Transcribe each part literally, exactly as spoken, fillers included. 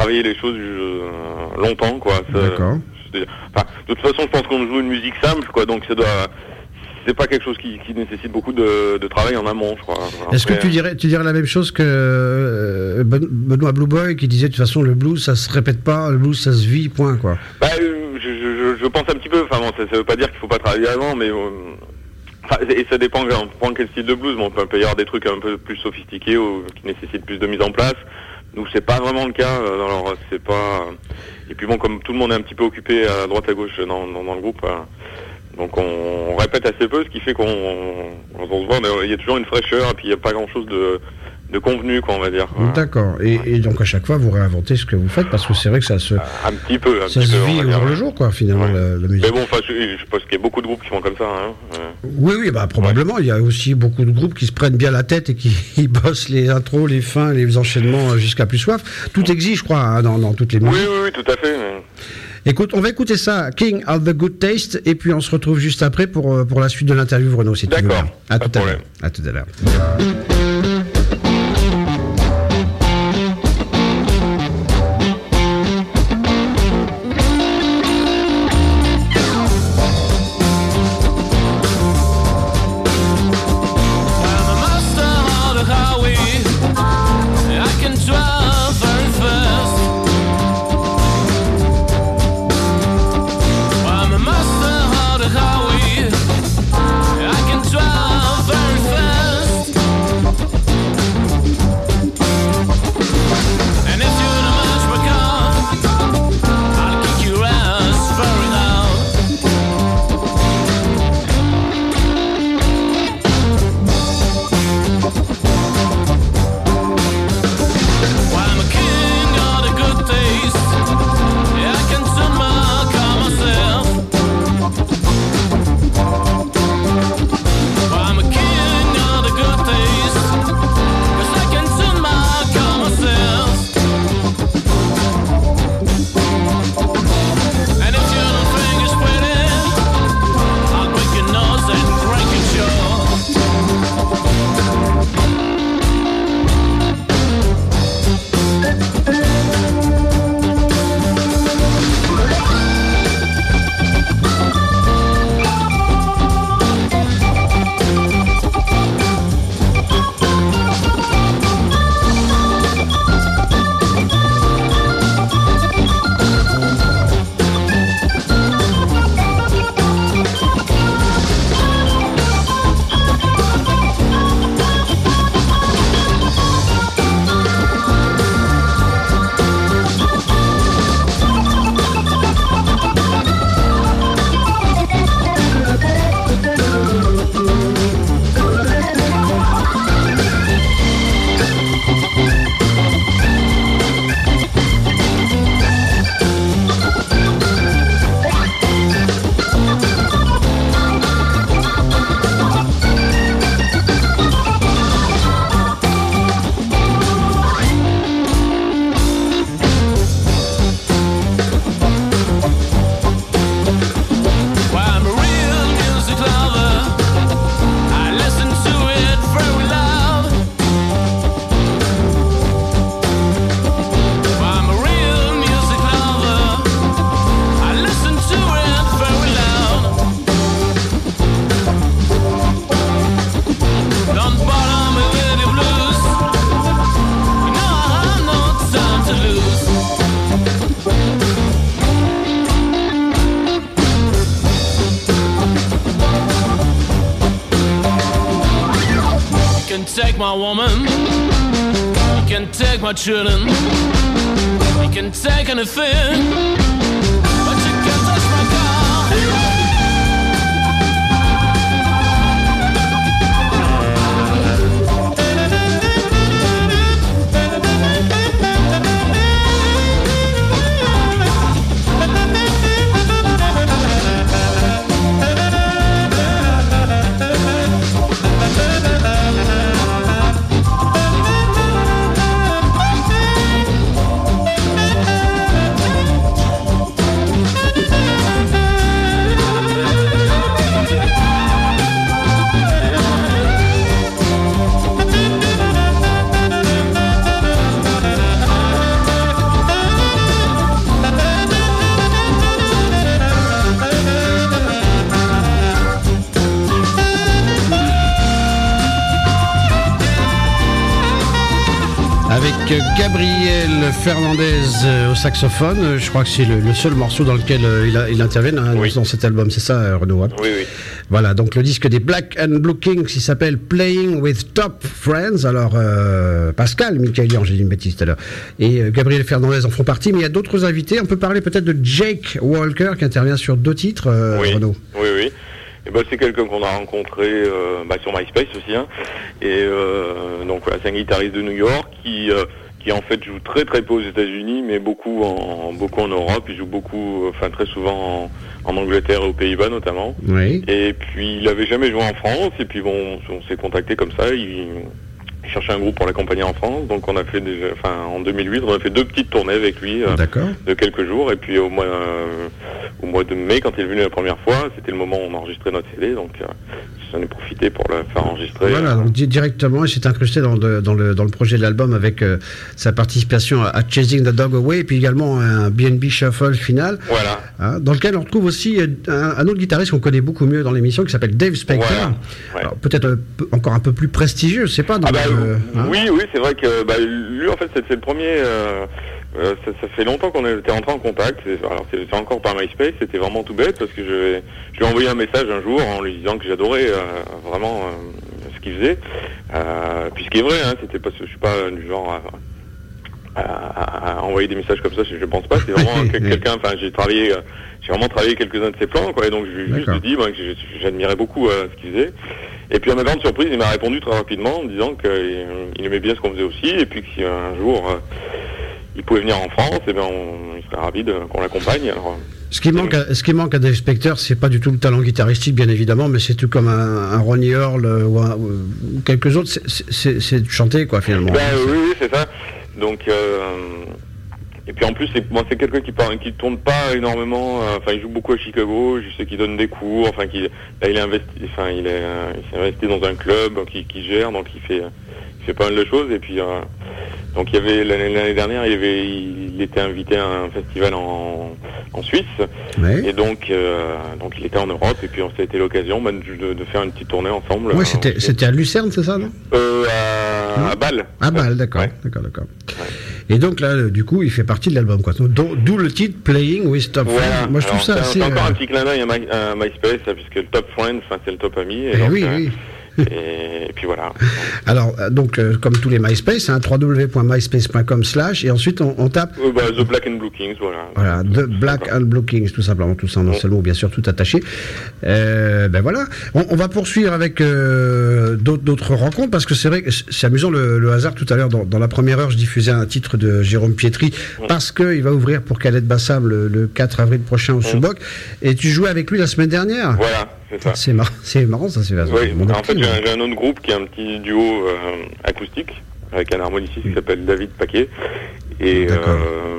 travailler les choses euh, longtemps, quoi. Ça, D'accord. Enfin, de toute façon, je pense qu'on joue une musique simple, quoi, donc ça doit... C'est pas quelque chose qui, qui nécessite beaucoup de, de travail en amont, je crois. Après, Est-ce que tu dirais, tu dirais la même chose que euh, Ben- Benoît Blue Boy qui disait de toute façon le blues ça se répète pas, le blues ça se vit, point quoi. Bah, euh, je, je, je pense un petit peu, enfin bon, ça, ça veut pas dire qu'il faut pas travailler avant, mais... Euh, enfin, et ça dépend, on prend quel style de blues, mais on peut, peut y avoir des trucs un peu plus sophistiqués ou qui nécessitent plus de mise en place. Nous, c'est pas vraiment le cas, alors c'est pas... Et puis bon, comme tout le monde est un petit peu occupé à droite à gauche dans, dans, dans le groupe... Euh, donc on, on répète assez peu, ce qui fait qu'on on, on se voit, mais il y a toujours une fraîcheur et puis il n'y a pas grand-chose de, de convenu, quoi, on va dire. D'accord. Et, et donc à chaque fois vous réinventez ce que vous faites parce que c'est vrai que ça se, un petit peu, un ça petit se peu, vit on va au dire. jour le jour quoi finalement Ouais. la, la musique. Mais bon, enfin, je, je pense qu'il y a beaucoup de groupes qui font comme ça. Hein. Ouais. Oui, oui, bah probablement. Il y a aussi beaucoup de groupes qui se prennent bien la tête et qui ils bossent les intros, les fins, les enchaînements jusqu'à plus soif. Tout existe, je crois, hein, dans, dans toutes les Oui, musiques. oui, oui, tout à fait. Mais... Écoute, on va écouter ça, King of the Good Taste, et puis on se retrouve juste après pour, euh, pour la suite de l'interview, Renaud, si tu veux D'accord, bien. À pas tout de à l'heure. problème. À tout à l'heure. Take my woman, you can take my children, you can take anything, but you can't touch my car. Gabriel Fernandez euh, au saxophone. Euh, je crois que c'est le, le seul morceau dans lequel euh, il, a, il intervient hein, oui. dans cet album, c'est ça, euh, Renaud hein. Oui, oui. Voilà, donc le disque des Black and Blue Kings, qui s'appelle Playing with Top Friends. Alors, euh, Pascal Michaelian, j'ai dit une bêtise tout à l'heure, et euh, Gabriel Fernandez en font partie, mais il y a d'autres invités. On peut parler peut-être de Jake Walker, qui intervient sur deux titres, euh, oui. Renaud. Oui, oui. Et ben, c'est quelqu'un qu'on a rencontré euh, bah, sur MySpace aussi. Hein. Et euh, donc voilà, c'est un guitariste de New York qui... Euh, qui en fait joue très très peu aux États-Unis, mais beaucoup en beaucoup en Europe. Il joue beaucoup, enfin très souvent en, en Angleterre et aux Pays-Bas notamment. Oui. Et puis il avait jamais joué en France. Et puis bon, on, on s'est contacté comme ça. Il, il cherchait un groupe pour l'accompagner en France. Donc on a fait déjà, enfin en deux mille huit, on a fait deux petites tournées avec lui euh, de quelques jours. Et puis au mois euh, au mois de mai, quand il est venu la première fois, c'était le moment où on enregistrait notre C D. Donc euh, j'en ai profité pour le faire enregistrer. Voilà, donc directement, il s'est incrusté dans, de, dans, le, dans le projet de l'album avec euh, sa participation à, à Chasing the Dog Away, et puis également un B and B Shuffle final, voilà. Hein, dans lequel on retrouve aussi euh, un, un autre guitariste qu'on connaît beaucoup mieux dans l'émission, qui s'appelle Dave Spector. Voilà. Ouais. Alors peut-être euh, encore un peu plus prestigieux, je sais pas. Dans ah bah, le, euh, hein oui, oui, c'est vrai que bah, lui, en fait, c'est, c'est le premier... Euh, Euh, ça, ça fait longtemps qu'on était entré en contact. C'est, alors c'est, c'est encore par MySpace. C'était vraiment tout bête parce que je, je lui ai envoyé un message un jour en lui disant que j'adorais euh, vraiment euh, ce qu'il faisait. Euh, puis ce qui est vrai, hein, c'était parce que je suis pas du genre à, à, à envoyer des messages comme ça. Je, je pense pas. C'est vraiment quelqu'un. Enfin, j'ai travaillé, euh, j'ai vraiment travaillé quelques-uns de ses plans, quoi. Et donc je lui ai juste dit bah, que j'admirais beaucoup euh, ce qu'il faisait. Et puis à ma grande surprise, il m'a répondu très rapidement en me disant qu'il aimait bien ce qu'on faisait aussi, et puis que si un jour euh, il pouvait venir en France, et ben on, il serait ravi de, qu'on l'accompagne. Alors, ce qui manque, à, ce qui manque à Dave Spector, c'est pas du tout le talent guitaristique, bien évidemment, mais c'est tout comme un, un Ronnie Earl ou, un, ou quelques autres. C'est, c'est, c'est de chanter, quoi, finalement. Ben, oui, oui, c'est ça. Donc, euh, et puis en plus, c'est, moi, c'est quelqu'un qui parle, qui tourne pas énormément. Enfin, euh, il joue beaucoup à Chicago. Je sais qu'il donne des cours. Enfin, qu'il, là, il est investi. Enfin, il est, euh, il s'est investi dans un club qui, qui gère, donc il fait, il fait pas mal de choses. Et puis. Euh, Donc il y avait l'année, l'année dernière, il, avait, il était invité à un festival en, en Suisse, ouais. et donc euh, donc il était en Europe, et puis ça a été l'occasion bah, de, de faire une petite tournée ensemble. Ouais, c'était, euh, c'était à Lucerne, c'est ça, non euh, à, à Bâle. À Bâle, d'accord, ouais. d'accord, d'accord. Ouais. Et donc là, du coup, il fait partie de l'album, quoi. Donc, d'où le titre Playing with Top voilà. Friends. Moi, je trouve Alors, ça c'est, assez. C'est encore euh... un petit clin d'œil à, My, à MySpace, puisque le Top Friends, c'est le top ami. Et eh donc, oui, euh, oui. Et, et puis voilà. Alors, donc, euh, comme tous les MySpace, hein, w w w point myspace point com slash, et ensuite on, on tape... Euh, bah, The Black and Blue Kings, voilà. Voilà, The Black and Blue Kings, tout simplement, tout ça en un seul mot, bien sûr, tout attaché. Euh, ben voilà, on, on va poursuivre avec euh, d'autres, d'autres rencontres, parce que c'est vrai que c'est amusant le, le hasard. Tout à l'heure, dans, dans la première heure, je diffusais un titre de Jérôme Pietri, mmh. parce qu'il va ouvrir pour Khaled Bassam le, le quatre avril prochain au mmh. Subok, et tu jouais avec lui la semaine dernière. Voilà. C'est ça. C'est marrant, c'est marrant ça, c'est oui, en fait, j'ai un, j'ai un autre groupe qui est un petit duo euh, acoustique avec un harmoniciste oui. qui s'appelle David Paquet. Et, euh,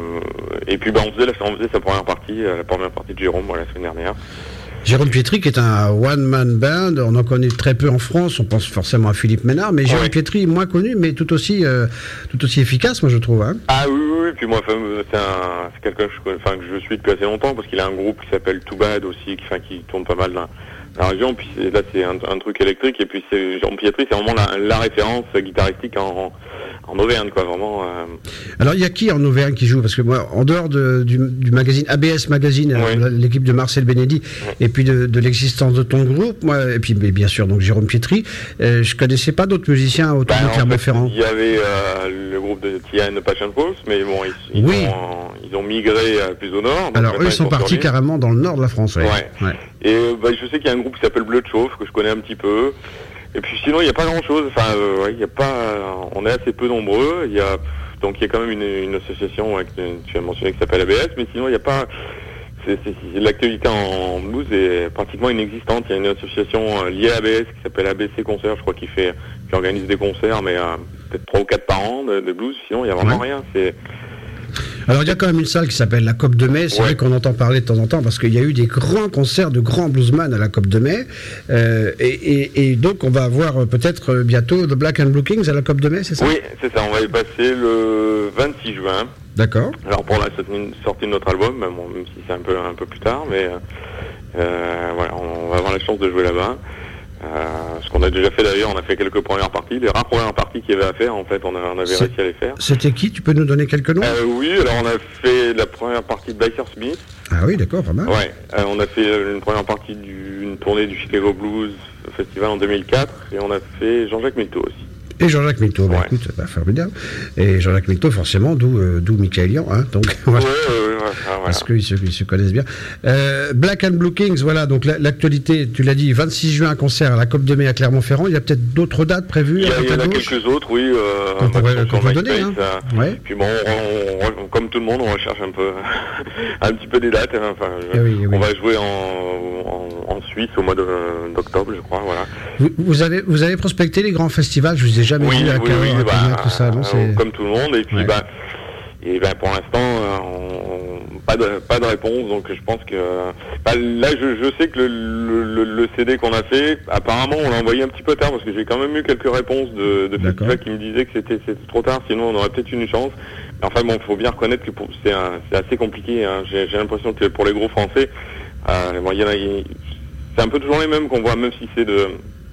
et puis bah, on, faisait la, on faisait sa première partie, la première partie de Jérôme voilà, la semaine dernière. Jérôme Pietri qui est un one-man band, on en connaît très peu en France, on pense forcément à Philippe Ménard, mais Jérôme ouais. Pietri moins connu, mais tout aussi, euh, tout aussi efficace, moi je trouve. Hein. Ah oui, oui, oui, puis moi c'est, un, c'est quelqu'un que je, enfin, que je suis depuis assez longtemps, parce qu'il a un groupe qui s'appelle Too Bad aussi, qui, enfin, qui tourne pas mal dans la région, puis c'est, là c'est un, un truc électrique, et puis c'est, Jérôme Pietri, c'est vraiment la, la référence guitaristique en, en Auvergne, quoi, vraiment. Euh... Alors il y a qui en Auvergne qui joue? Parce que moi, en dehors de, du, du magazine A B S Magazine, oui. euh, l'équipe de Marcel Benedy, oui. et puis de, de l'existence de ton groupe, moi, et puis mais bien sûr donc Jérôme Pietri, euh, je connaissais pas d'autres musiciens autour bah, de Clermont-Ferrand. Il y avait euh, le groupe de Tia and the Passion Pulse, mais bon, ils, ils, oui. ont, ils ont migré euh, plus au nord. Alors eux, ils sont partis carrément dans le nord de la France. Ouais. ouais. ouais. Et euh, bah, je sais qu'il y a un groupe qui s'appelle Bleu de Chauffe, que je connais un petit peu. Et puis sinon, il n'y a pas grand-chose. Enfin, euh, ouais, il y a pas. On est assez peu nombreux. Il y a donc il y a quand même une, une association ouais, que tu as mentionné qui s'appelle A B S, mais sinon il n'y a pas. C'est, c'est, c'est, l'actualité en blues est pratiquement inexistante. Il y a une association euh, liée à A B S qui s'appelle A B C Concerts, je crois, qui fait, qui organise des concerts, mais euh, peut-être trois ou quatre par an de, de blues. Sinon, il n'y a vraiment ouais. rien. C'est Alors il y a quand même une salle qui s'appelle la COP de Mai, c'est ouais. vrai qu'on entend parler de temps en temps parce qu'il y a eu des grands concerts de grands bluesmen à la COP de Mai, euh, et, et, et donc on va avoir peut-être bientôt The Black and Blue Kings à la COP de Mai, c'est ça? Oui, c'est ça, on va y passer le vingt-six juin. D'accord. Alors pour la sortie de notre album, bon, même si c'est un peu, un peu plus tard, mais euh, voilà, on va avoir la chance de jouer là-bas. Euh, ce qu'on a déjà fait d'ailleurs, on a fait quelques premières parties, les rares premières parties qu'il y avait à faire, en fait, on, a, on avait C'est- réussi à les faire. C'était qui? Tu peux nous donner quelques noms? Euh, oui, alors on a fait la première partie de Blacker Smith. Ah oui, d'accord, pas mal. Ouais, euh, on a fait euh, une première partie d'une tournée du Chicago Blues Festival en deux mille quatre et on a fait Jean-Jacques Milteau aussi. Et Jean-Jacques Milteau, bah, Ouais. écoute, bah, formidable. Et Jean-Jacques Milteau, forcément, d'où euh, d'où Michaelian, hein, donc voilà. Ouais, ouais, ouais, ouais, voilà. Parce qu'ils se, ils se connaissent bien. Euh, Black and Blue Kings, voilà, donc la- l'actualité, tu l'as dit, vingt-six juin, concert à la COP de mai à Clermont-Ferrand. Il y a peut-être d'autres dates prévues Il y, à a, il y en droite, a à gauche quelques autres, oui. Euh, Qu'on pourrait- sur qu'on pourrait MySpace, donner, hein. euh, Ouais. Puis bon, on- on- on- comme tout le monde, on recherche un peu, un petit peu des dates. hein. Enfin, je- Eh oui, eh oui. On va jouer en, en, en Suisse au mois de- d'octobre, je crois. Voilà. Vous, vous avez, vous avez prospecté les grands festivals, je vous ai jamais vu à Cahors, à bah, Cognac, tout ça, non, euh, c'est... comme tout le monde. Et puis, Ouais. bah, et ben pour l'instant, euh, on- pas de pas de réponse. Donc je pense que bah, là, je, je sais que le, le, le C D qu'on a fait, apparemment, on l'a envoyé un petit peu tard parce que j'ai quand même eu quelques réponses de, de D'accord. festivals qui me disaient que c'était c'était trop tard. Sinon, on aurait peut-être une chance. Mais enfin, bon, il faut bien reconnaître que pour- c'est un- c'est assez compliqué. Hein. J'ai j'ai l'impression que pour les gros Français, euh, bon, il y en a, il- c'est un peu toujours les mêmes qu'on voit, même si c'est de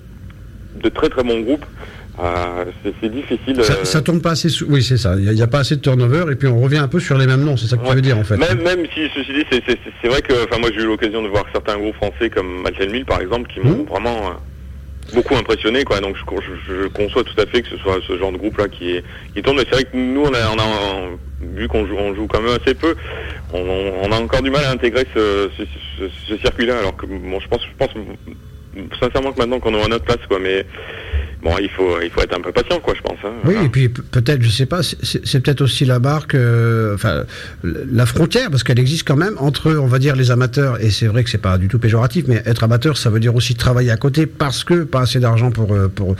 de très très bons groupes. Euh, c'est c'est difficile. Ça, euh, ça tourne pas assez sou- oui c'est ça, il n'y a, a pas assez de turnover et puis on revient un peu sur les mêmes noms, c'est ça que tu Ouais. veux dire en fait. Même, même si, ceci dit, c'est- c'est c'est vrai que, enfin, moi j'ai eu l'occasion de voir certains groupes français comme Malten Mill par exemple, qui m'ont Mmh. vraiment euh, beaucoup impressionné, quoi. Donc je, je, je conçois tout à fait que ce soit ce genre de groupe-là qui, est, qui tourne. Mais c'est vrai que nous, on a, on a vu qu'on joue, on joue quand même assez peu, on, on a encore du mal à intégrer ce, ce, ce, ce circuit-là. Alors que, bon, je pense, je pense sincèrement que maintenant qu'on est à notre place, quoi. Mais bon, il faut, il faut être un peu patient, quoi, je pense. Hein. Oui, Voilà. et puis pe- peut-être, je sais pas, c'est- c'est c'est peut-être aussi la barque, euh, enfin, la frontière, parce qu'elle existe quand même entre, on va dire, les amateurs, et c'est vrai que c'est pas du tout péjoratif, mais être amateur, ça veut dire aussi travailler à côté, parce que pas assez d'argent pour, euh, pour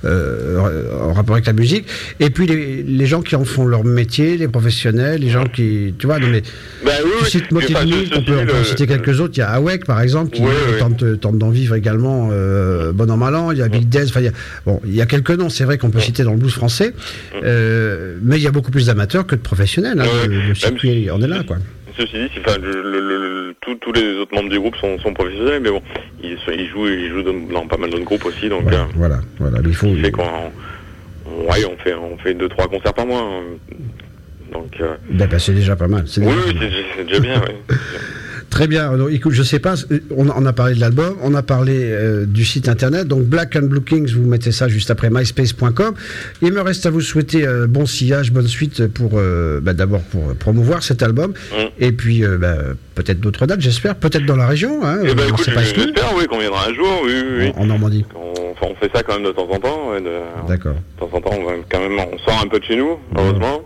euh, en rapport avec la musique, et puis les, les gens qui en font leur métier, les professionnels, les gens qui, tu vois, non mais, Ben oui, tu oui. cites Puis, Motive enfin, Mill, ceci on peut, on dit, peut en le- citer quelques autres, il y a Awek, par exemple, qui Oui, euh, oui. tente, tente d'en vivre également, euh, bon an, mal an, il y a Big Death, enfin, il y a, bon, il y a quelques noms, c'est vrai qu'on peut citer dans le blues français, euh, mais il y a beaucoup plus d'amateurs que de professionnels. Hein, Ouais, le, le même circuit, si- on est là, quoi. Ceci dit, c'est- enfin, le- le- le- tous- tous les autres membres du groupe sont, sont professionnels, mais bon, ils, sont- ils jouent, ils jouent dans, dans pas mal d'autres groupes aussi, donc Ouais, euh, voilà, voilà. Mais il faut. c'est qu'on, on, ouais, on fait, on fait deux trois concerts par mois, hein. Donc euh, Ben, ben, c'est déjà pas mal. c'est oui, déjà oui, pas mal. c'est c'est déjà bien. Ouais. Très bien. Donc, écoute, je sais pas, on, on a parlé de l'album, on a parlé euh, du site internet. Donc, Black and Blue Kings, vous mettez ça juste après myspace point com. Il me reste à vous souhaiter euh, bon sillage, bonne suite pour, euh, bah, d'abord pour promouvoir cet album. Mm. Et puis, euh, bah, peut-être d'autres dates, j'espère. Peut-être dans la région. Hein, Eh ben, on écoute, sait pas exclu. j'espère, oui, qu'on viendra un jour, oui, oui, oui. En, en Normandie. On, enfin, on fait ça quand même de temps en temps. Ouais, de, D'accord. de temps en temps, on va quand même, on sort un peu de chez nous, heureusement.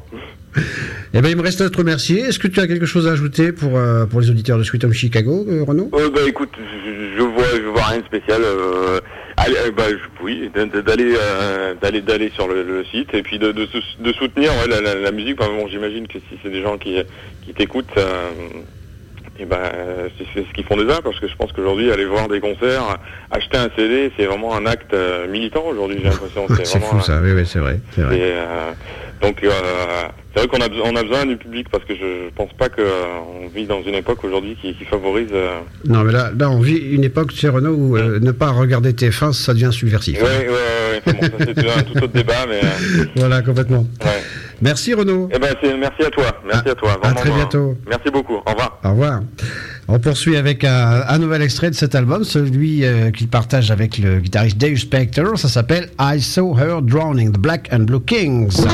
Eh ben, il me reste à te remercier. Est-ce que tu as quelque chose à ajouter pour, euh, pour les auditeurs de Sweet Home Chicago, euh, Renaud? Euh, bah écoute, je, je vois, je vois rien de spécial. Euh, allez, euh, bah je- oui, d- d'aller, euh, d'aller, d'aller sur le, le site et puis de, de, sou- de soutenir ouais, la, la, la musique. Enfin, bon, j'imagine que si c'est des gens qui, qui t'écoutent, euh, et ben c'est, c'est ce qu'ils font déjà, parce que je pense qu'aujourd'hui aller voir des concerts, acheter un C D, c'est vraiment un acte euh, militant aujourd'hui. J'ai l'impression. C'est, C'est vraiment, fou ça, oui, oui, c'est vrai. C'est vrai. et, euh, donc euh, c'est vrai qu'on a, besoin- on a besoin du public, parce que je, je pense pas qu'on vit dans une époque aujourd'hui qui, qui favorise. Euh... Non, mais là, là, on vit une époque, tu sais, Renaud, où euh, ne pas regarder T F un, ça devient subversif. Ouais, ouais, ouais, ouais. Enfin, bon, ça c'est un tout autre débat, mais euh, Voilà, complètement. ouais. Merci, Renaud. Eh ben, c'est, merci à toi, merci À- à toi. à Vraiment, très vraiment. bientôt. Merci beaucoup. Au revoir. Au revoir. On poursuit avec un, un nouvel extrait de cet album, celui euh, qu'il partage avec le guitariste Dave Spector. Ça s'appelle I Saw Her Drowning, The Black and Blue Kings.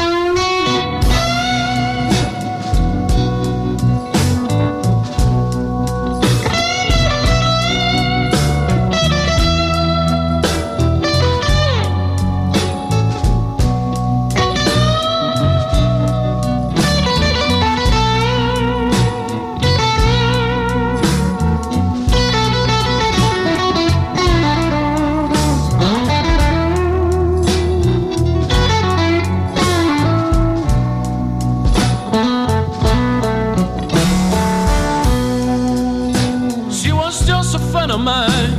She was just a friend of mine.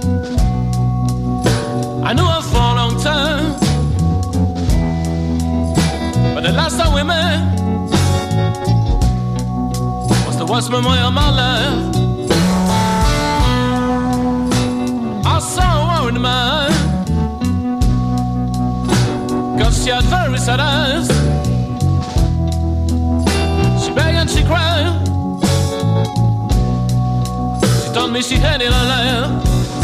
I knew her for a long time. But the last time we met was the worst memory of my life. I saw her in my eyes. she had very sad eyes. She begged and she cried. She told me she had it alive.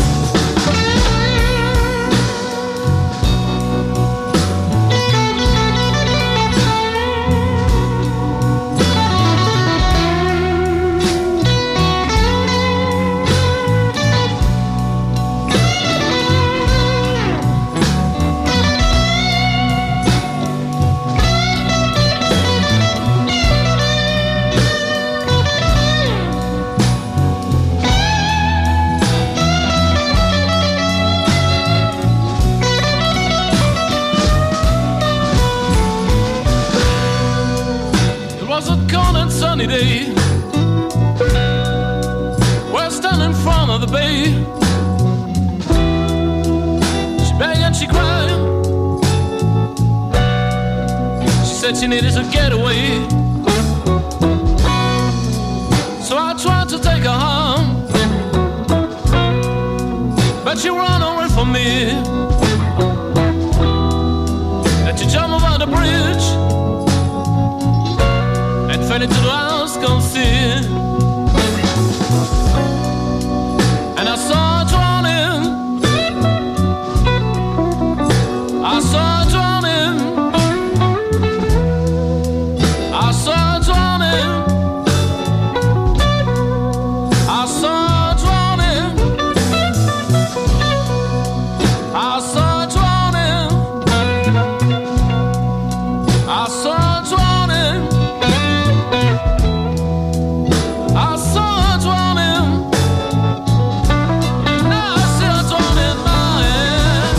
Sunny day, we're standing in front of the bay. She begged and she cried. She said she needed to get away. So I tried to take her home, but she ran away from me. And she jumped over the bridge and fell into the house, come see. And I saw her drowning. I saw her drowning. I saw her drowning. I saw her drowning. I saw her drowning. I saw her drowning. I saw her drowning. Now I see her drowning my head.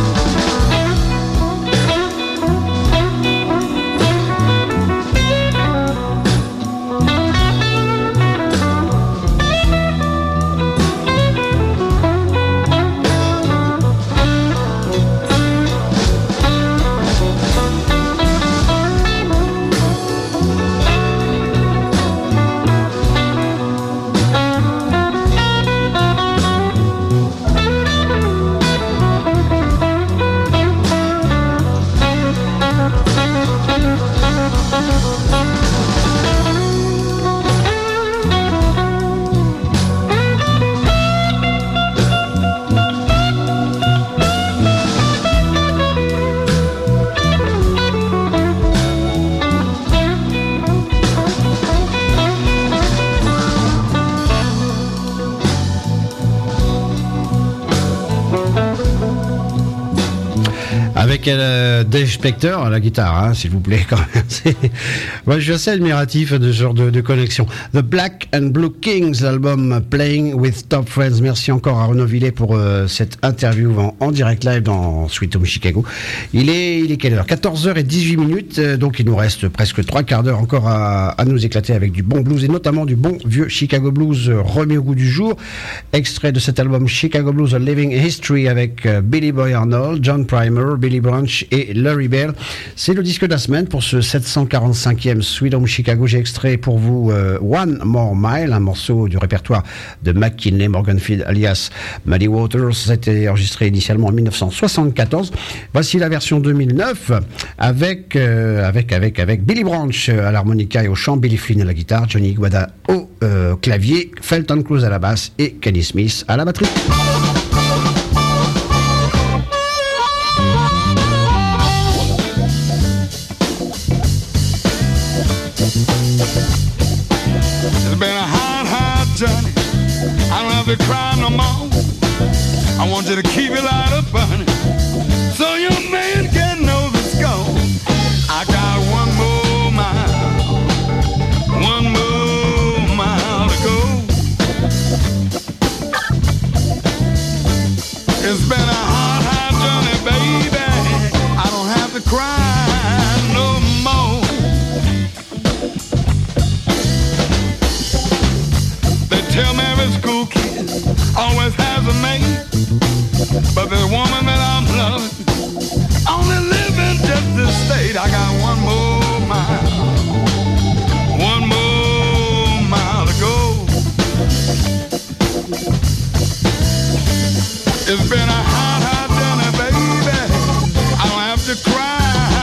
Avec euh, Dave Spector à la guitare, hein, s'il vous plaît, quand même. C'est... Moi, je suis assez admiratif de ce genre de, de connexion. The Black and Blue Kings, l'album Playing with Top Friends. Merci encore à Renaud Villet pour euh, cette interview en, en direct live dans Sweet Home Chicago. Il est, il est quelle heure ? quatorze heures dix-huit minutes, euh, donc il nous reste presque trois quarts d'heure encore à, à nous éclater avec du bon blues et notamment du bon vieux Chicago Blues euh, remis au goût du jour. Extrait de cet album Chicago Blues A Living History avec euh, Billy Boy Arnold, John Primer, Billy Branch et Larry Bell. C'est le disque de la semaine pour ce sept cent quarante-cinquième Sweet Home Chicago. J'ai extrait pour vous euh, One More Mile, un morceau du répertoire de McKinley Morganfield alias Muddy Waters. C'était enregistré initialement en dix-neuf cent soixante-quatorze. Voici la version deux mille neuf avec, euh, avec, avec, avec Billy Branch à l'harmonica et au chant, Billy Flynn à la guitare, Johnny Guada au euh, clavier, Felton Cruz à la basse et Kenny Smith à la batterie. It's been a hard, hard journey. I don't have to cry no more. I want you to keep your light up, honey, so your man can know the score. I got one more mile, one more mile to go. It's been a hard, hard journey, baby. I don't have to cry no more. They tell me every school kid always has a mate, but the woman that I'm loving only live in just this state. I got one more mile, one more mile to go. It's been a hard, hard journey, baby. I don't have to cry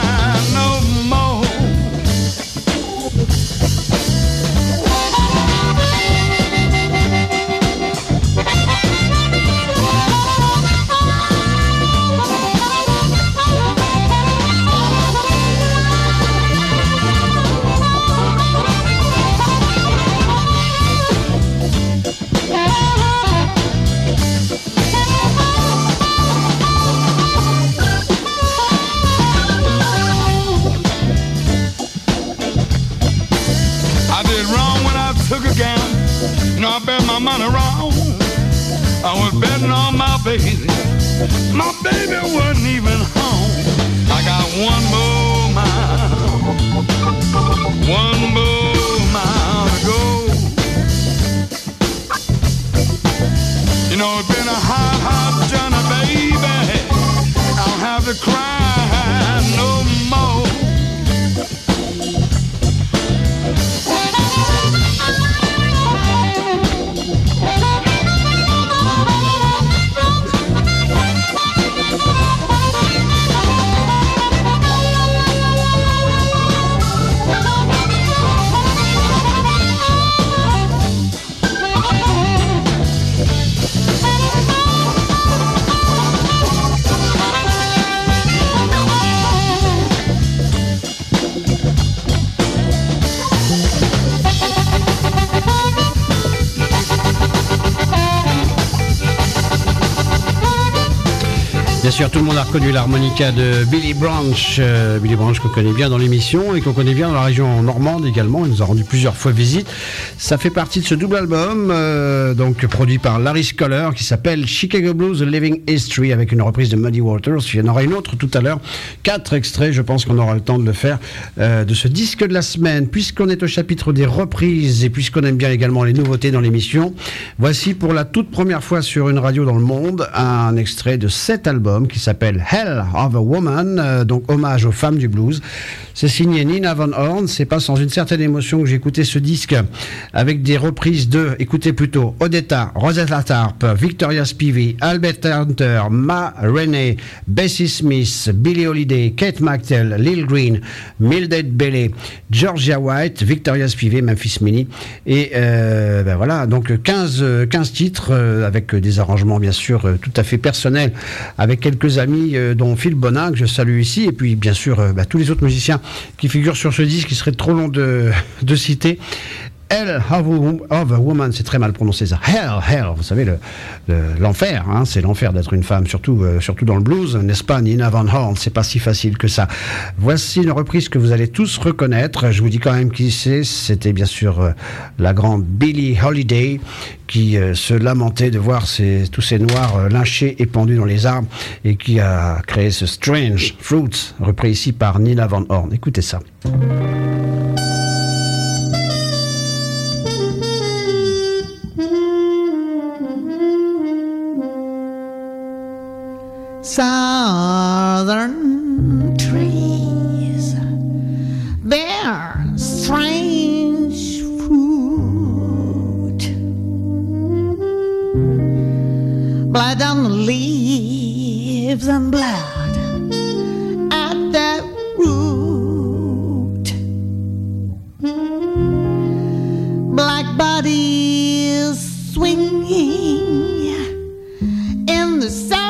wrong when I took a gamble. You know, I bet my money wrong. I was betting on my baby. My baby wasn't even home. I got one more mile, one more mile to go. You know, it's been a hot, hot journey, baby. I don't have to cry no more. Bien sûr, tout le monde a reconnu l'harmonica de Billy Branch, euh, Billy Branch qu'on connaît bien dans l'émission et qu'on connaît bien dans la région normande également. Il nous a rendu plusieurs fois visite. Ça fait partie de ce double album, euh, donc produit par Larry Scholler, qui s'appelle Chicago Blues: A Living History, avec une reprise de Muddy Waters. Il y en aura une autre tout à l'heure. Quatre extraits, je pense qu'on aura le temps de le faire, euh, de ce disque de la semaine. Puisqu'on est au chapitre des reprises et puisqu'on aime bien également les nouveautés dans l'émission, voici pour la toute première fois sur une radio dans le monde un extrait de cet album qui s'appelle Hell of a Woman, euh, donc hommage aux femmes du blues. C'est signé Nina Van Horn. C'est pas sans une certaine émotion que j'ai écouté ce disque avec des reprises de, écoutez plutôt, Odetta, Rosetta Tharpe, Victoria Spivey, Albert Hunter, Ma Rainey, Bessie Smith, Billie Holiday, Kate McTell, Lil Green, Mildred Bailey, Georgia White, Victoria Spivey, Memphis Minnie, et euh, ben voilà, donc quinze, quinze titres euh, avec des arrangements bien sûr euh, tout à fait personnels, avec quelques amis euh, dont Phil Bonin, que je salue ici, et puis bien sûr euh, bah, tous les autres musiciens qui figurent sur ce disque, qui serait trop long de, de citer. Hell of a Woman, c'est très mal prononcé ça. Hell, hell, vous savez, le, le, l'enfer, hein, c'est l'enfer d'être une femme, surtout, euh, surtout dans le blues, n'est-ce pas, Nina Van Horn, c'est pas si facile que ça. Voici une reprise que vous allez tous reconnaître, je vous dis quand même qui c'est, c'était bien sûr euh, la grande Billie Holiday, qui euh, se lamentait de voir ces, tous ces noirs euh, lynchés et pendus dans les arbres, et qui a créé ce Strange Fruits, repris ici par Nina Van Horn. Écoutez ça. Southern trees bear strange fruit, blood on the leaves and blood at the root, black bodies swinging in the sun.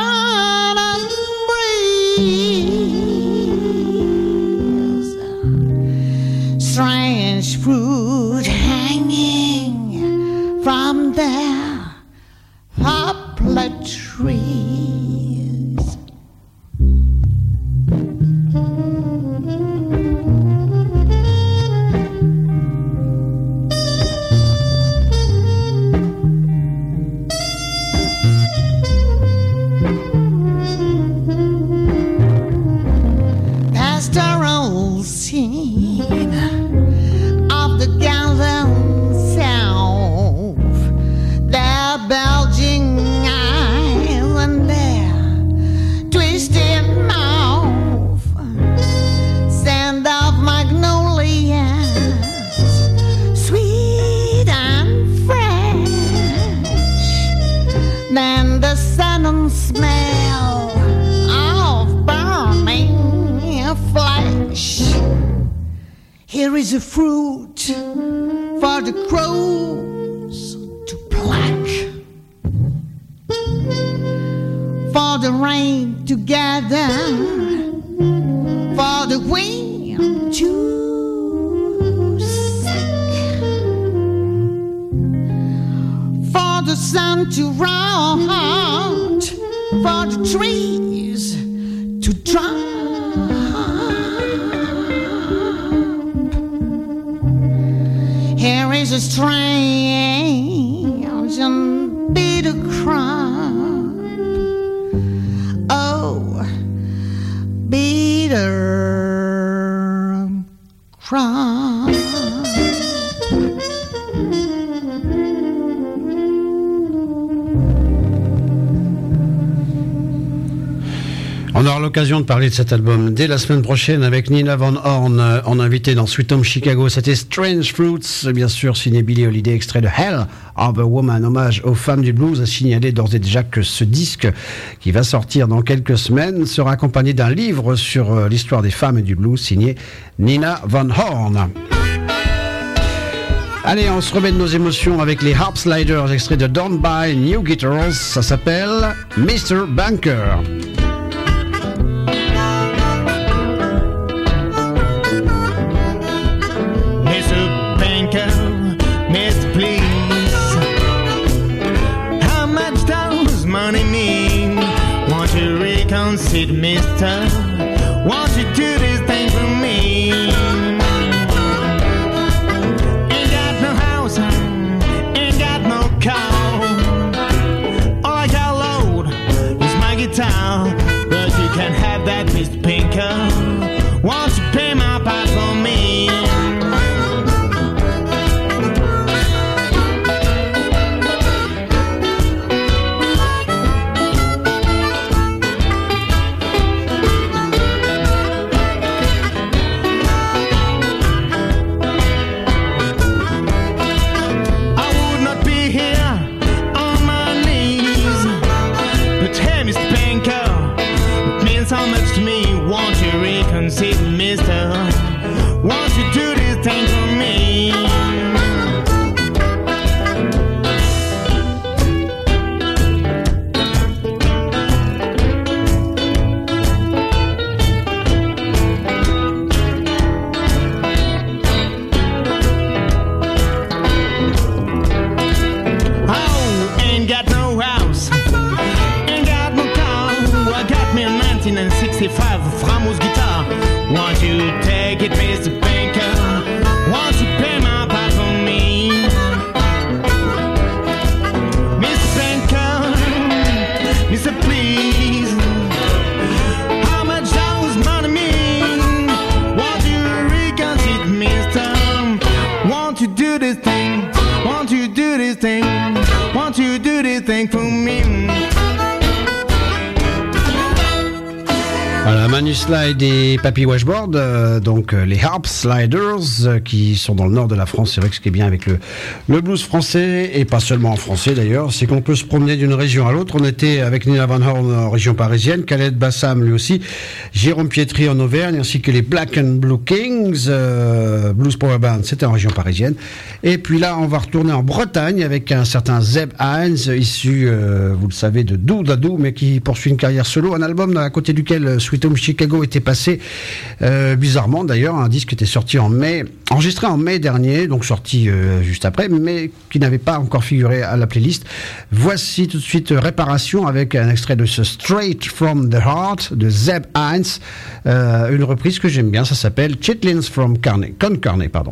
Strange fruit hanging from their poplar trees. Pastoral scene of the gallant south, their bulging eyes and their twisted mouth, scent of magnolias, sweet and fresh, then the sudden smell of burning flesh. Here is a fruit for the crows to pluck, for the rain to gather, for the wind to suck, for the sun to rise, for the trees to drop. Here is a a strange and bitter crop. Oh, bitter crop. On aura l'occasion de parler de cet album dès la semaine prochaine avec Nina Van Horn euh, en invité dans Sweet Home Chicago. C'était Strange Fruits, bien sûr, signé Billie Holiday, extrait de Hell of a Woman, hommage aux femmes du blues. A signalé d'ores et déjà que ce disque, qui va sortir dans quelques semaines, sera accompagné d'un livre sur euh, l'histoire des femmes et du blues, signé Nina Van Horn. Allez, on se remet de nos émotions avec les Harp Sliders, extrait de Don't Buy New Guitars. Ça s'appelle mister Banker. Mister Please, how much does money mean? Won't you reconsider, mister? Won't you do this thing for me? Ain't got no house, ain't got no car. All I got load is my guitar. But you can have that, Mister Pinker. Won't you pay my part for me? So much to me, won't you reconsider, mister? Won't you do this thing for me? Oh, ain't got no house, ain't got no car. I got me a nineteen sixty-five Framos guitar. Won't you take it, mister Banker? Won't you pay my part for me? mister Banker, mister Please, how much does money mean? Won't you reconsider, mister? Won't you do this thing? Won't you do this thing? Won't you do this thing for me? Voilà, Manu Slide et Papy Washboard, euh, donc euh, les Harp Sliders, euh, qui sont dans le nord de la France. C'est vrai que ce qui est bien avec le, le blues français, et pas seulement en français d'ailleurs, c'est qu'on peut se promener d'une région à l'autre. On était avec Nina Van Horn en région parisienne, Khaled Bassam lui aussi, Jérôme Pietri en Auvergne, ainsi que les Black and Blue Kings, euh, Blues Power Band, c'était en région parisienne. Et puis là, on va retourner en Bretagne avec un certain Zeb Hines, issu, euh, vous le savez, de Doo Dadou, mais qui poursuit une carrière solo. Un album à côté duquel Sweet Home Chicago était passé, euh, bizarrement d'ailleurs, un disque était sorti en mai, enregistré en mai dernier, donc sorti euh, juste après, mais qui n'avait pas encore figuré à la playlist. Voici tout de suite Réparation avec un extrait de ce Straight from the Heart de Zeb Hines, euh, une reprise que j'aime bien, ça s'appelle Chitlins from Carney, Con Carney, pardon.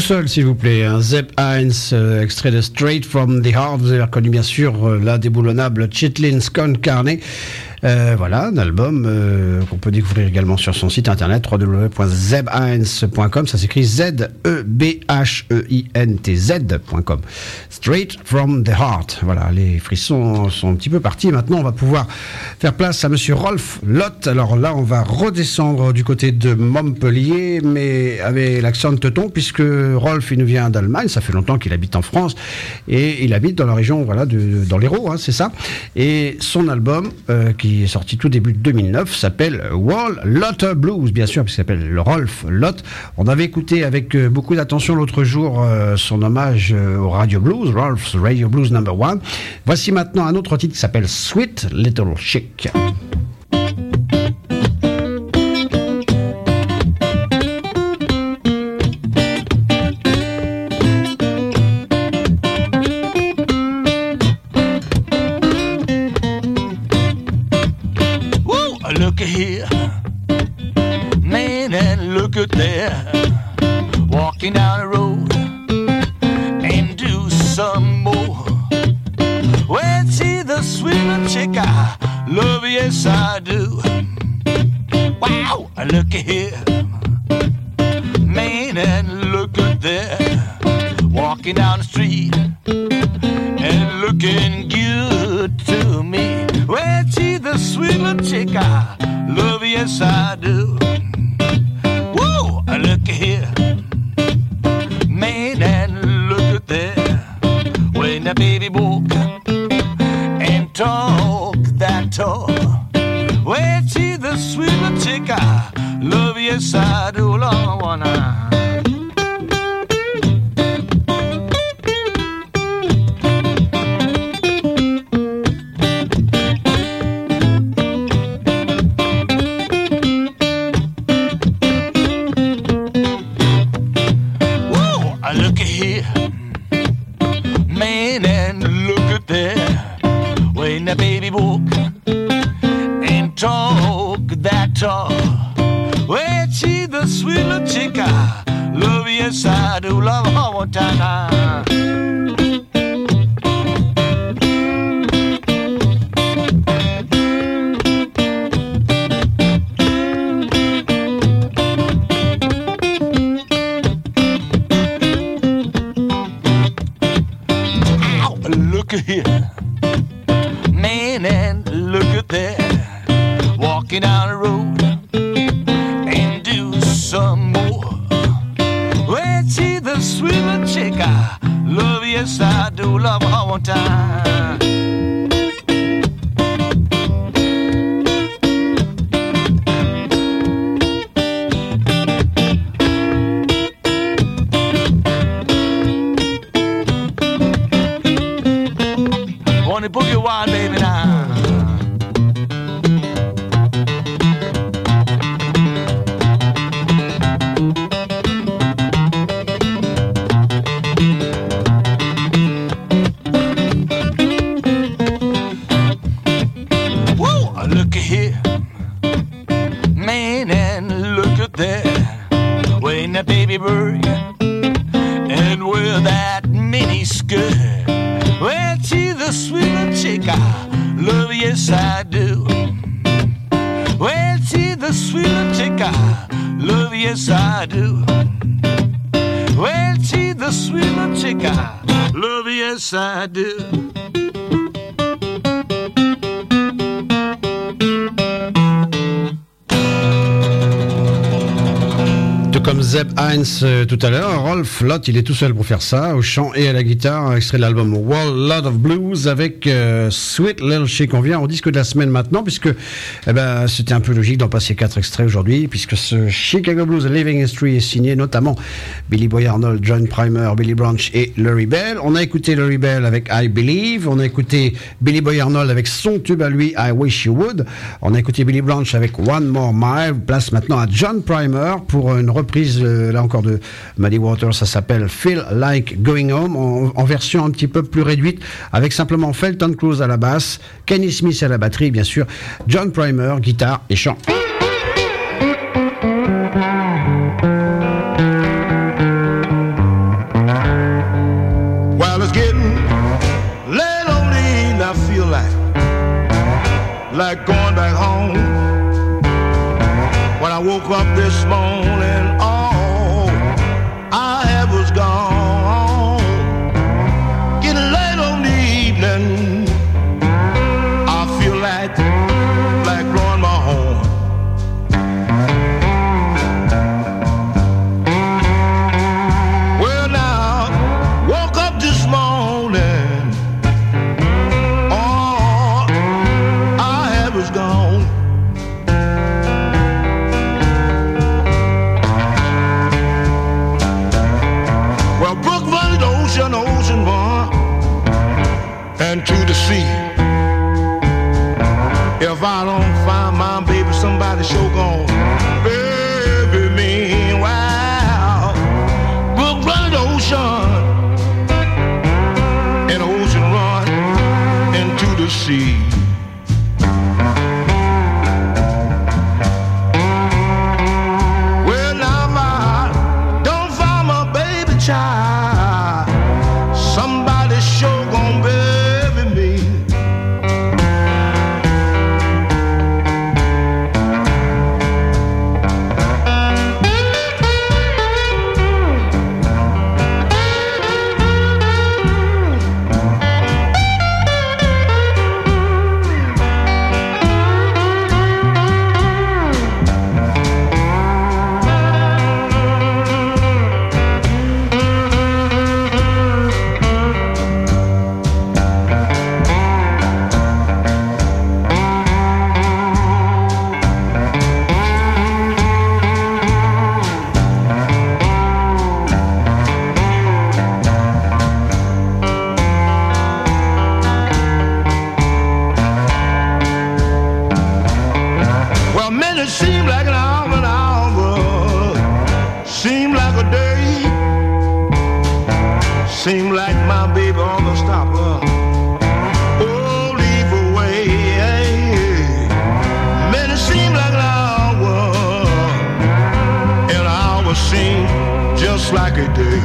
seul, s'il vous plaît. Hein. Zeb Hines, euh, extrait de Straight from the Heart. Vous avez reconnu bien sûr euh, la déboulonnable Chitlin Scone Carney. Euh, voilà, un album euh, qu'on peut découvrir également sur son site internet w w w point zeb hines point com. Ça s'écrit Z E B H E I N T Z point com. Straight from the Heart. Voilà, les frissons sont un petit peu partis. Maintenant, on va pouvoir faire place à monsieur Rolf Lott. Alors là, on va redescendre du côté de Montpellier, mais avec l'accent de teuton, puisque Rolf, il nous vient d'Allemagne. Ça fait longtemps qu'il habite en France et il habite dans la région, voilà, de, dans l'Hérault, hein, c'est ça. Et son album, euh, qui qui est sorti tout début de deux mille neuf, s'appelle Wall Lotte Blues, bien sûr, puisqu'il s'appelle le Rolf Lott. On avait écouté avec beaucoup d'attention l'autre jour euh, son hommage euh, au Radio Blues, Rolf's Radio Blues number one. Voici maintenant un autre titre qui s'appelle Sweet Little Chick. Look here, man, and look at there, walking down the road and do some more. Well, see the sweet little chick I love, yes I do. Wow, look at here, man, and look at there, walking down the street and looking good to me. Well, see the sweet little chick I love, yes I do. Woo, look here, man, and look at there. When the baby woke and talk that talk. Well, see the sweet little chick I love, yes I do. Lord, wanna. Talk. Well, she the sweet little chick I love, yes I do. Love her one time. Ow, look at here, man, and look at there, walking down the road. Some more. Well, see the sweet little chick I love, yes I do. Love her one time. Want to boogie wild, baby, now. Baby bird and wear that mini skirt. Well, she's the sweet little chick I love, yes I do. Well, she's the sweet little chick I love, yes I do. Well, she's the sweet little chick I love, yes I do. Comme Zeb Hines euh, tout à l'heure, Rolf Lott, il est tout seul pour faire ça, au chant et à la guitare, extrait de l'album Wall Lot of Blues avec euh, Sweet Little Chick. On vient au disque de la semaine maintenant, puisque eh ben, c'était un peu logique d'en passer quatre extraits aujourd'hui, puisque ce Chicago Blues Living History est signé notamment Billy Boy Arnold, John Primer, Billy Branch et Larry Bell. On a écouté Larry Bell avec I Believe, on a écouté Billy Boy Arnold avec son tube à lui, I Wish You Would, on a écouté Billy Branch avec One More Mile. Place maintenant à John Primer pour une reprise Euh, là encore de Muddy Waters, ça s'appelle Feel Like Going Home, en, en version un petit peu plus réduite, avec simplement Felton Cruz à la basse, Kenny Smith à la batterie, bien sûr, John Primer, guitare et chant. like going back home. When I woke up this morning, all I had was gone. Getting late on the evening, I feel like, like blowing my horn. Well now, woke up this morning, all I had was gone. Well, brook runs the ocean, ocean run, and to the sea. If I don't find my baby, somebody sure gon' bury me. Wow, brook run the ocean, and the ocean run into the sea. Well, now if I don't find my baby child, somebody sure gon' bury me. Well, minutes seem like an hour, an hour seem like a day. Seem like my baby on the stopper. Oh, leave away. Minutes seem like an hour, and an hour seem just like a day.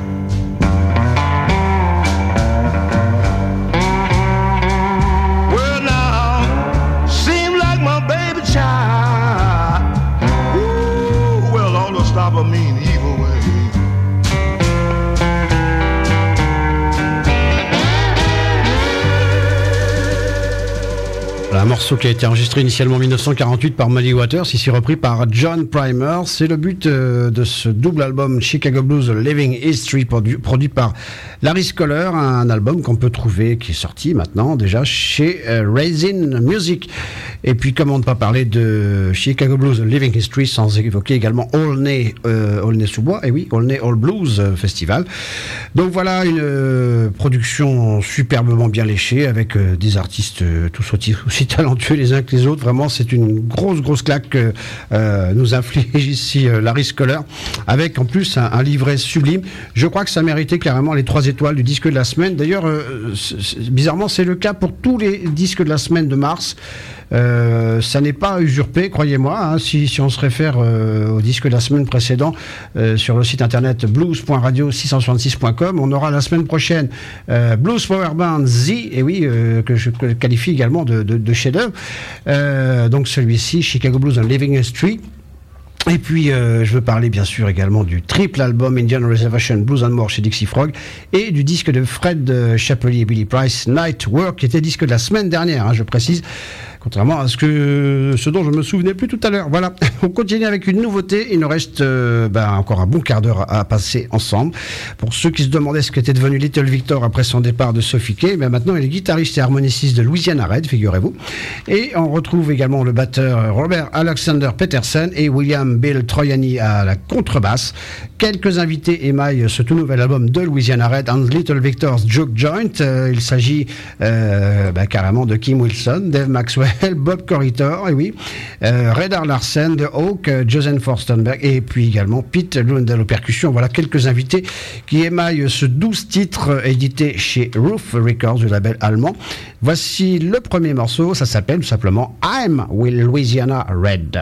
Well, now, seem like my baby child. Ooh, well, all the stopper mean either way. Un morceau qui a été enregistré initialement en dix-neuf cent quarante-huit par Muddy Waters, ici repris par John Primer. C'est le but euh, de ce double album Chicago Blues Living History, produit, produit par Larry Scholler, un album qu'on peut trouver, qui est sorti maintenant déjà chez euh, Raisin Music. Et puis comment ne pas parler de Chicago Blues Living History sans évoquer également Aulnay, euh, Aulnay-sous-Bois, et oui, Aulnay All Blues Festival. Donc voilà une euh, production superbement bien léchée avec euh, des artistes euh, tous aussi, aussi talentueux les uns que les autres. Vraiment, c'est une grosse, grosse claque que euh, nous inflige ici euh, Larry Scholler, avec en plus un, un livret sublime. Je crois que ça méritait clairement les trois étoiles du disque de la semaine. D'ailleurs, euh, bizarrement, c'est le cas pour tous les disques de la semaine de mars. Euh, ça n'est pas usurpé, croyez-moi, hein, si, si on se réfère euh, au disque de la semaine précédente euh, sur le site internet blues point radio six cent soixante-six point com. On aura la semaine prochaine euh, Blues Power Band Z, et oui, euh, que je qualifie également de, de, de chef-d'œuvre. Euh, donc celui-ci, Chicago Blues and Living History. Et puis, euh, je veux parler bien sûr également du triple album Indian Reservation Blues and More chez Dixie Frog, et du disque de Fred euh, Chapelier et Billy Price, Night Work, qui était disque de la semaine dernière, hein, je précise, contrairement à ce, que, ce dont je me souvenais plus tout à l'heure. Voilà, on continue avec une nouveauté. Il nous reste euh, ben, encore un bon quart d'heure à, à passer ensemble. Pour ceux qui se demandaient ce qu'était devenu Little Victor après son départ de Sophie Kay, ben maintenant il est guitariste et harmoniciste de Louisiana Red, figurez-vous. Et on retrouve également le batteur Robert Alexander Peterson et William Bill Troyani à la contrebasse. Quelques invités émaillent ce tout nouvel album de Louisiana Red and Little Victor's Juke Joint. Euh, il s'agit euh, ben, carrément de Kim Wilson, Dave Maxwell, Bob Corritor, et oui, euh, Redar Larsen, The Hawk, euh, Joseph Forstenberg, et puis également Pete Lundell aux percussions. Voilà quelques invités qui émaillent ce douze titres euh, édité chez Roof Records, le label allemand. Voici le premier morceau, ça s'appelle tout simplement I'm with Louisiana Red.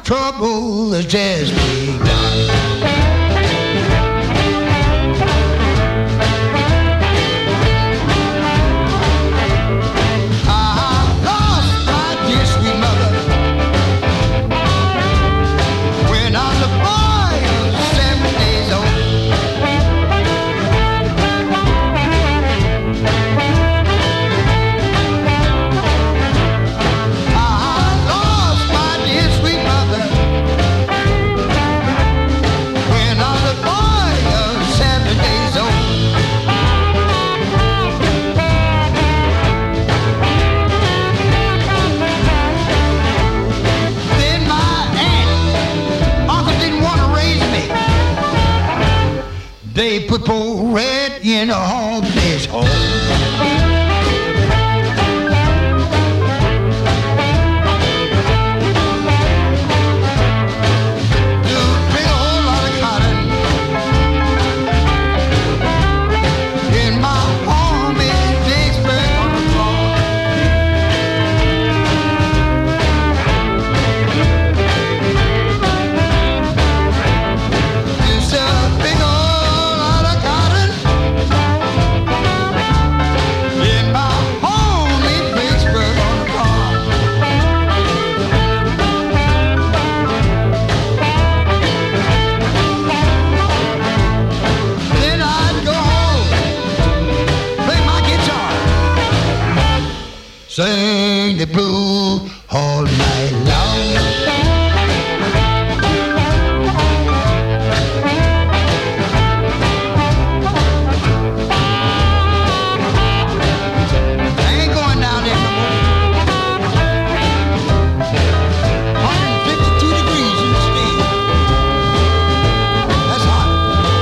trouble has just begun. They put poor Red in a homeless hole. Sing the blues all night long. I ain't going down there no more. one hundred fifty-two degrees in the state. That's hot.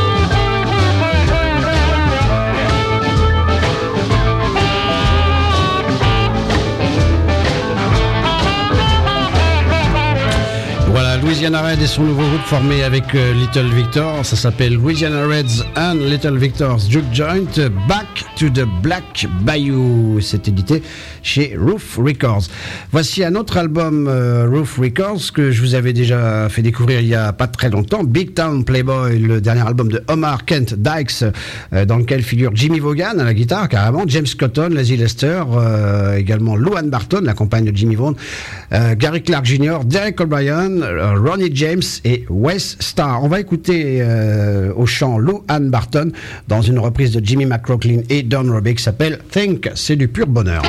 Voilà, Louisiana Red et son nouveau groupe formé avec euh, Little Victor. Ça s'appelle Louisiana Reds and Little Victor's Juke Joint. Back to the Black Bayou. C'est édité chez Roof Records. Voici un autre album euh, Roof Records que je vous avais déjà fait découvrir il y a pas très longtemps. Big Town Playboy, le dernier album de Omar Kent Dykes, euh, dans lequel figure Jimmy Vaughan à la guitare carrément, James Cotton, Lazy Lester, euh, également Lou Ann Barton, la compagne de Jimmy Vaughan, euh, Gary Clark Junior, Derek O'Brien, euh, Ronnie James et Wes Starr. On va écouter euh, au chant Lou Ann Barton dans une reprise de Jimmy McLaughlin et Don Robbie qui s'appelle Think. C'est du pur bonheur.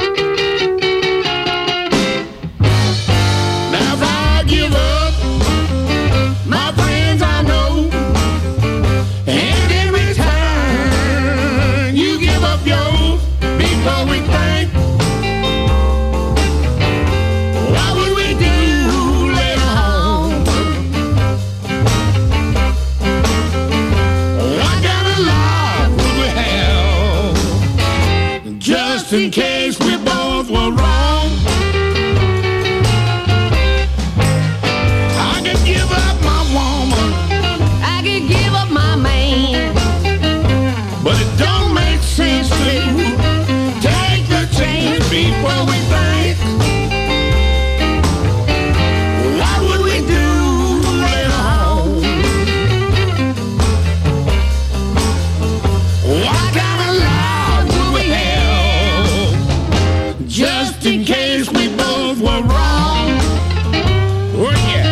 In case we both were wrong, I could give up my woman, I could give up my man, but it don't make sense to take the chance before we think. What would we do later on? What kind of love would we have? Just in case we both were wrong. Oh yeah.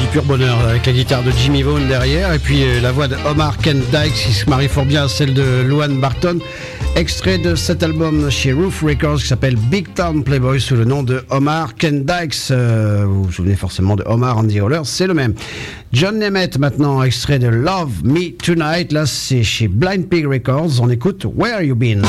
pur bonheur avec la guitare de Jimmy Vaughan derrière et puis euh, la voix de Omar Kent Dykes qui se marie fort bien à celle de Luan Barton. Extrait de cet album chez Roof Records qui s'appelle Big Town Playboy sous le nom de Omar Kent Dykes. Euh, vous vous souvenez forcément de Omar and the Rollers, c'est le même. John Nemeth maintenant, extrait de Love Me Tonight. Là c'est chez Blind Pig Records. On écoute Where You Been.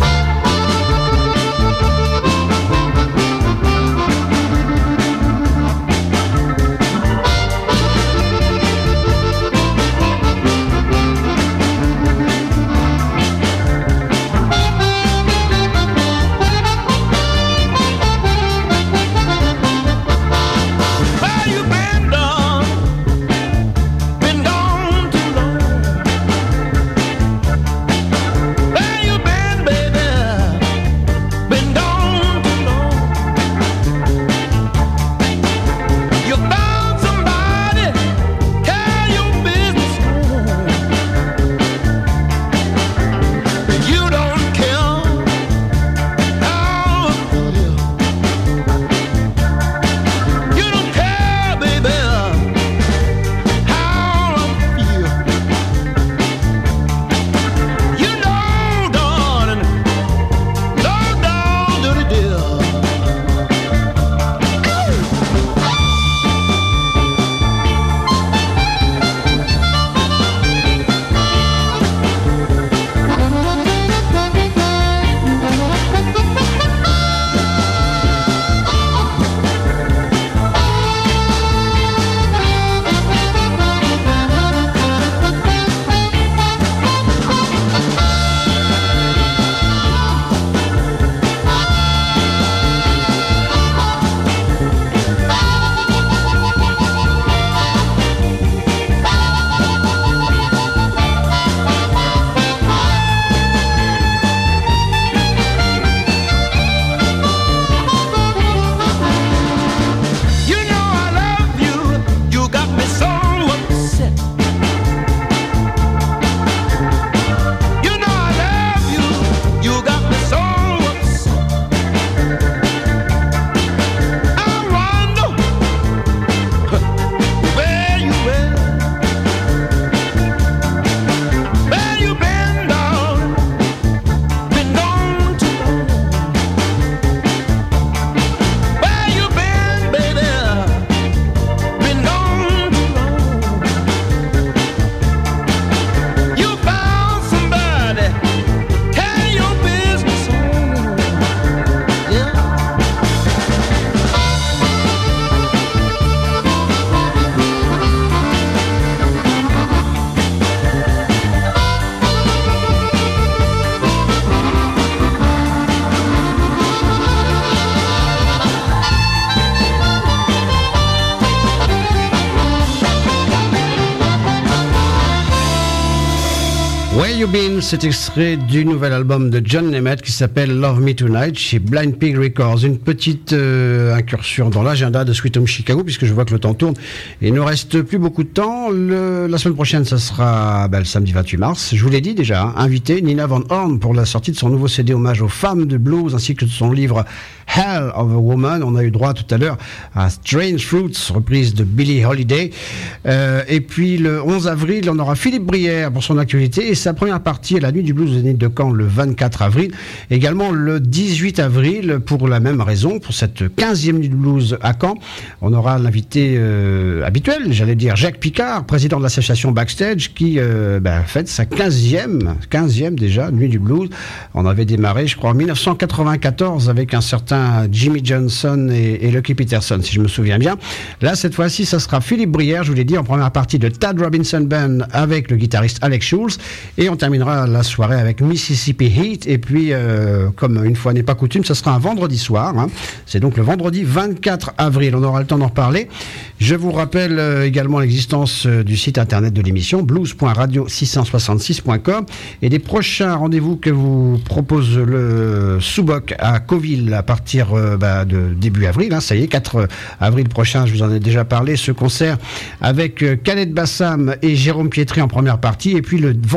Cet extrait du nouvel album de John Nemeth qui s'appelle Love Me Tonight chez Blind Pig Records. Une petite euh, incursion dans l'agenda de Sweet Home Chicago puisque je vois que le temps tourne et il ne reste plus beaucoup de temps. Le, la semaine prochaine, ça sera ben, le samedi vingt-huit mars. Je vous l'ai dit déjà, hein, invité Nina Van Horn pour la sortie de son nouveau C D hommage aux femmes de blues ainsi que de son livre Hell of a Woman. On a eu droit tout à l'heure à Strange Fruits, reprise de Billie Holiday. Euh, et puis le onze avril, on aura Philippe Brière pour son actualité et sa première partie à la Nuit du Blues de Nid de Caen le vingt-quatre avril. Également le dix-huit avril, pour la même raison, pour cette quinzième Nuit du Blues à Caen, on aura l'invité euh, habituel, j'allais dire Jacques Picard, président de l'association Backstage, qui euh, ben, fête sa quinzième, quinzième déjà Nuit du Blues. On avait démarré, je crois, en dix-neuf cent quatre-vingt-quatorze avec un certain Jimmy Johnson et, et Lucky Peterson, si je me souviens bien. Là, cette fois-ci, ça sera Philippe Brière, je vous l'ai dit, en première partie de Tad Robinson Band avec le guitariste Alex Schulz, et on terminera la soirée avec Mississippi Heat, et puis euh, comme une fois n'est pas coutume, ça sera un vendredi soir, hein. C'est donc le vendredi vingt-quatre avril, on aura le temps d'en reparler. Je vous rappelle euh, également l'existence euh, du site internet de l'émission blues point radio six cent soixante-six point com et des prochains rendez-vous que vous propose le Sous-Boc à Cauville à partir euh, bah, de début avril, hein, ça y est, quatre avril prochain, je vous en ai déjà parlé, ce concert avec euh, Khaled Bassam et Jérôme Pietri en première partie, et puis le vendredi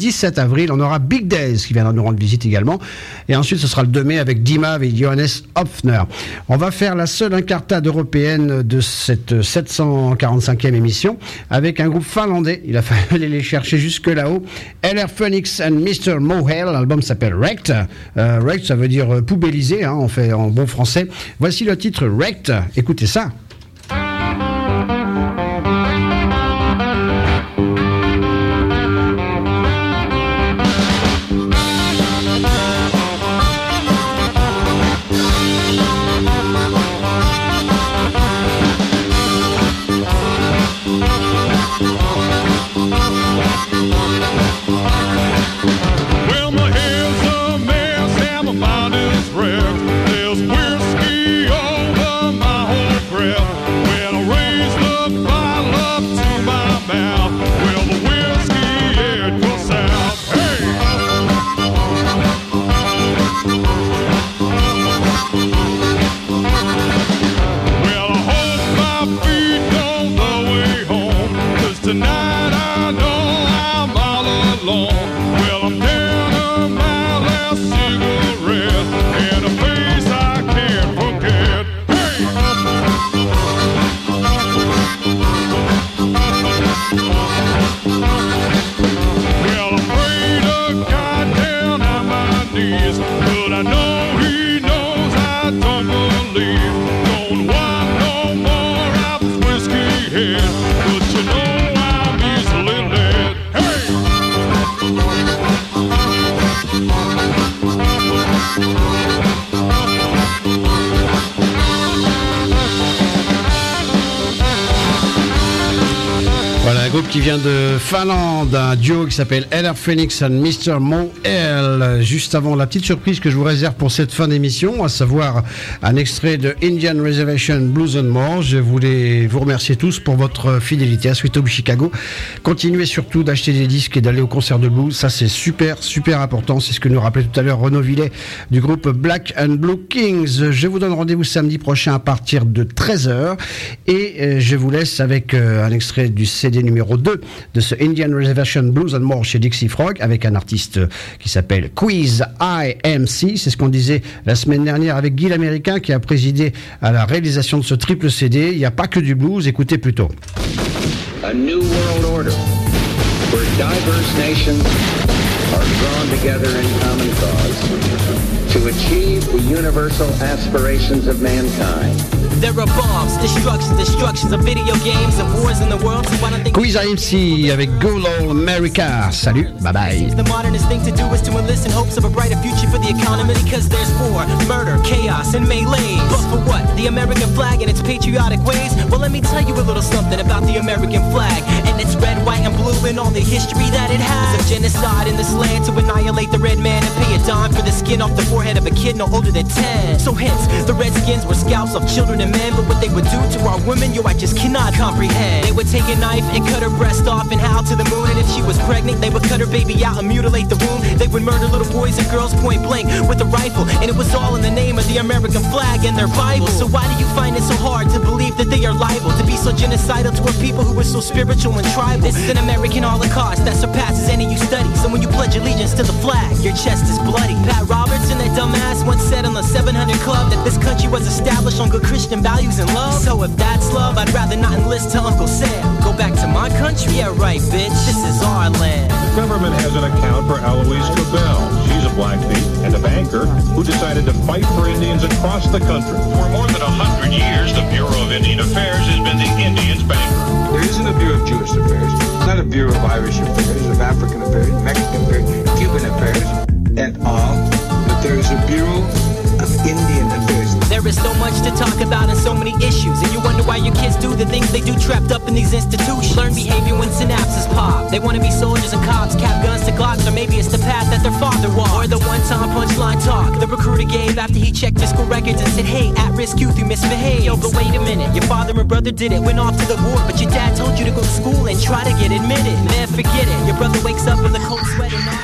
dix-sept avril, on aura Big Days qui viendra nous rendre visite également. Et ensuite, ce sera le deux mai avec Dima avec Johannes Hofner. On va faire la seule incartade européenne de cette sept cent quarante-cinquième émission avec un groupe finlandais. Il a fallu aller les chercher jusque là-haut. L R Phoenix and mister Mohel. L'album s'appelle Wrecked. Euh, Wrecked, ça veut dire euh, poubellisé, hein, on fait en bon français. Voici le titre Wrecked. Écoutez ça. Well, my hair's a mess and my mind is wrecked. There's whiskey over my whole breath. When I raise the bottle up to my mouth, well, the whiskey, it goes south. Hey! Well, I hold my feet on the way home, 'cause tonight I know I'm all alone. Well, I'm down to my last cigarette and a face I can't forget. Hey! Well, I pray to God down on my knees, but I know He knows I don't believe. Don't want no more of this whiskey head, but you know I'm easily led. Hey! Voilà un groupe qui vient de Finlande, un duo qui s'appelle L R Phoenix and mister Mohel. Juste avant la petite surprise que je vous réserve pour cette fin d'émission, à savoir un extrait de Indian Reservation Blues and More. Je voulais vous remercier tous pour votre fidélité à Sweet Home Chicago. Continuez surtout d'acheter des disques et d'aller au concert de blues. Ça, c'est super, super important. C'est ce que nous rappelait tout à l'heure Renaud Villet du groupe Black and Blue Kings. Je vous donne rendez-vous samedi prochain à partir de treize heures. Et euh, je vous laisse avec euh, un extrait du C D numéro deux de ce Indian Reservation Blues and More chez Dixie Frog avec un artiste qui s'appelle Quiz I M C. C'est ce qu'on disait la semaine dernière avec Guy l'Américain qui a présidé à la réalisation de ce triple C D. Il n'y a pas que du blues, écoutez plutôt. A new world order where diverse nations are drawn together in common cause to achieve the universal aspirations of mankind. There are bombs, destruction, destructions of video games and wars in the world. So why don't they Quiz I M C avec Good Old America. Salut, bye bye. The modernist thing to do is to enlist in hopes of a brighter future for the economy, because there's war, murder, chaos, and melee. But for what? The American flag and its patriotic ways? Well, let me tell you a little something about the American flag and its red, white, and blue and all the history that it has. Of genocide in this land to annihilate the red man and pay a dime for the skin off the forehead of a kid no older than ten. So hence, the Redskins were scalps of children and men, but what they would do to our women, yo, I just cannot comprehend. They would take a knife and cut her breast off and howl to the moon, and if she was pregnant, they would cut her baby out and mutilate the womb. They would murder little boys and girls point blank with a rifle, and it was all in the name of the American flag and their Bible. So why do you find it so hard to believe that they are liable to be so genocidal toward people who are so spiritual and tribal? This is an American Holocaust that surpasses any you study. So when you pledge allegiance to the flag, your chest is bloody. Pat Robertson, that dumbass, once said on the seven hundred Club that this country was established on good Christian values and love. So if that's love, I'd rather not enlist to Uncle Sam. Go back to my country? Yeah, right, bitch. This is our land. The government has an account for Eloise Cabell. She's a Blackfeet and a banker who decided to fight for Indians across the country. For more than a hundred years, the Bureau of Indian Affairs has been the Indians' banker. There isn't a Bureau of Jewish Affairs. It's not a Bureau of Irish Affairs, of African Affairs, Mexican Affairs, Cuban Affairs, and all. But there is a Bureau of Indian Affairs. There is so much to talk about and so many issues, and you wonder why your kids do the things they do trapped up in these institutions. Learn behavior when synapses pop. They want to be soldiers and cops, cap guns to glocks, or maybe it's the path that their father walked. Or the one-time punchline talk the recruiter gave after he checked his school records and said, hey, at-risk youth, you misbehaved. Yo, but wait a minute, your father and brother did it, went off to the war, but your dad told you to go to school and try to get admitted. Man, forget it, your brother wakes up in the cold sweat and